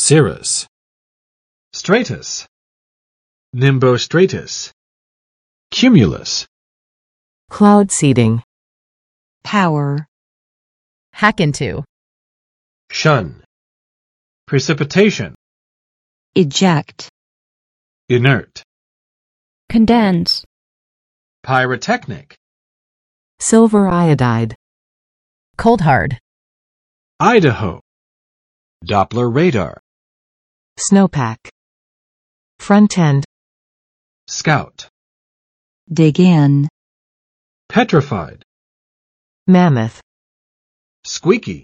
Cirrus. Stratus. Nimbostratus. Cumulus. Cloud seeding. Power. Hack into. Shun. Precipitation. Eject. Inert. Condense. Pyrotechnic. Silver iodide. Cold hard. Idaho. Doppler radar. Snowpack. Front end. Scout. Dig in. Petrified. Mammoth. Squeaky.